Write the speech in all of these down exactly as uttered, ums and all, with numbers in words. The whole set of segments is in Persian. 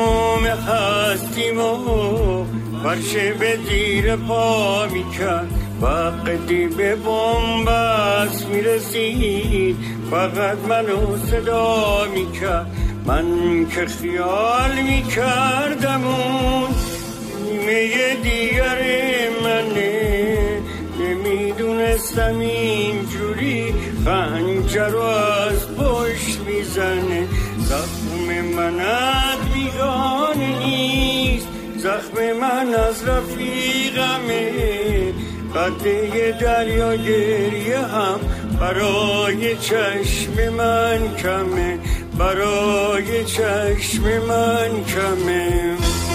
تمام هستیم و فرشه به زیر پا میکرد، وقتی به بنبست میرسید فقط منو صدا میکرد. من که خیال میکردم اون نیمه دیگر منه، نمیدونستم اینجوری خنجر رو از پشت میزنه. زخم من از بیگانه نیست، زخم من از رفیقمه. قطعه دریا گریه هم برای چشم من کمه، برای چشم من کمه.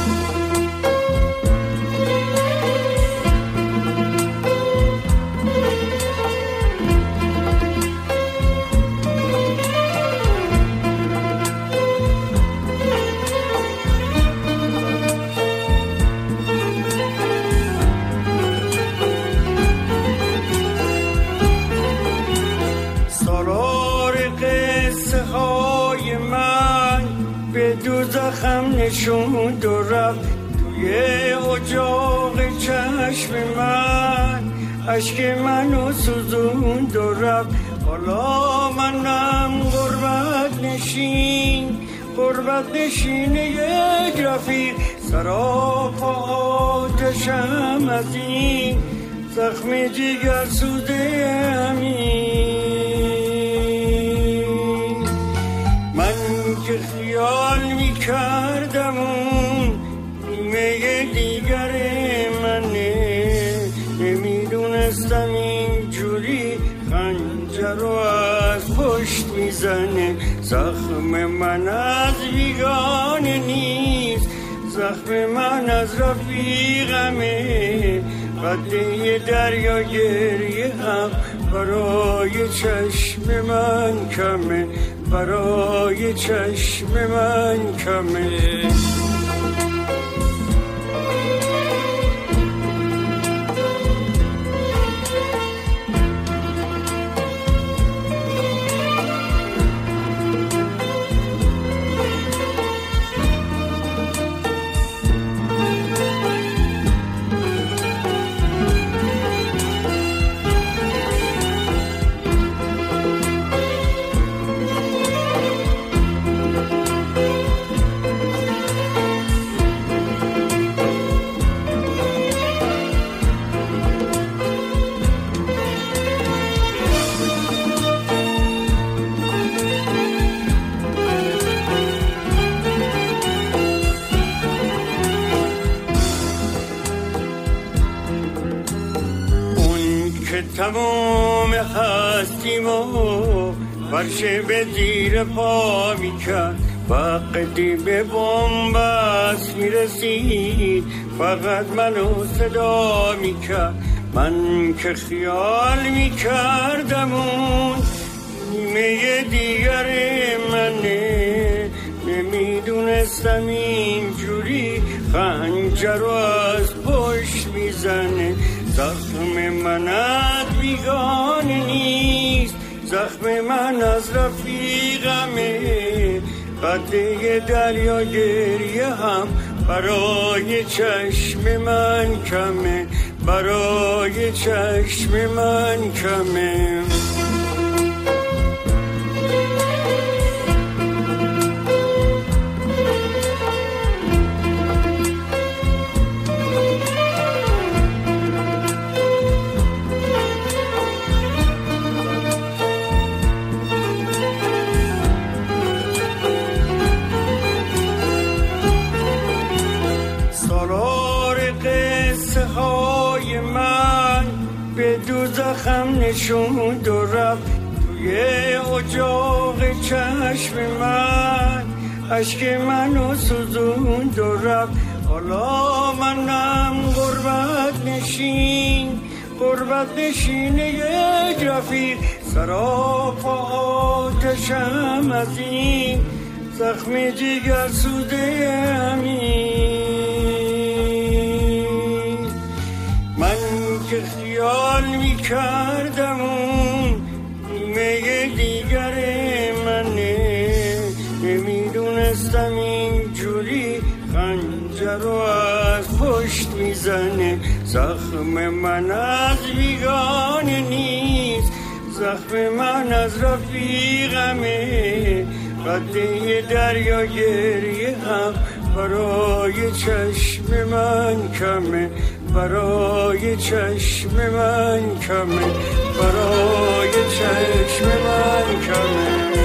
دوزخم نشوند و رفت توی اجاق چشم من، عشق منو سوزوند و رفت. حالا منم غربت نشین، غربت نشین یک رفیق، سراپا آتشم از این زخم جگر سوده همین. من که خیال میکردم اون نیمه دیگر منه، نمیدونستم اینجوری خنجر رو از پشت میزنه. زخم من از بیگانه نیست، زخم من از رفیقمه. قطعه دریا گریه هم برای چشم من کمه، برای چشم من کمه. تمام هستیم و فرشه به زیر پا میکرد، وقتی به بنبست میرسید فقط منو صدا میکرد. من که خیال میکردم اون نیمه دیگر منه، نمیدونستم اینجوری خنجر رو از پشت میزنه. زخم من از بیگانه نیست، زخم من از رفیقمه. قطعه دریا گریه هم برای چشم من کمه، برای چشم من کمه. دوزخم نشوند و رفت توی اجاق چشم من، عشق منو سوزوند و رفت. حالا منم غربت نشین، غربت نشین یک رفیق، سراپا آتشم از این زخم جگر سوده همین. من که خیال میکردم اون نیمه دیگر منه، نمیدونستم اینجوری رو از پشت میزنه. زخم من از بیگانه نیست، زخم من از رفیقمه. قطره دریا گریه هم برای چشم من کمه، برای چشم من کمه، برای چشم من کمه.